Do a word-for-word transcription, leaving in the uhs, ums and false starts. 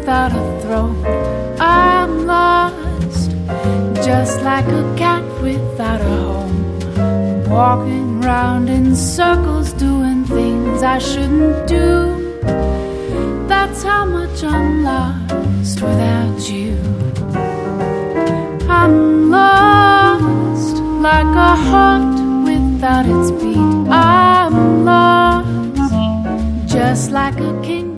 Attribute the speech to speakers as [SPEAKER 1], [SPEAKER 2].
[SPEAKER 1] without a throne. I'm lost, just like a cat without a home, walking round in circles doing things I shouldn't do. That's how much I'm lost without you. I'm lost like a heart without its beat. I'm lost just like a king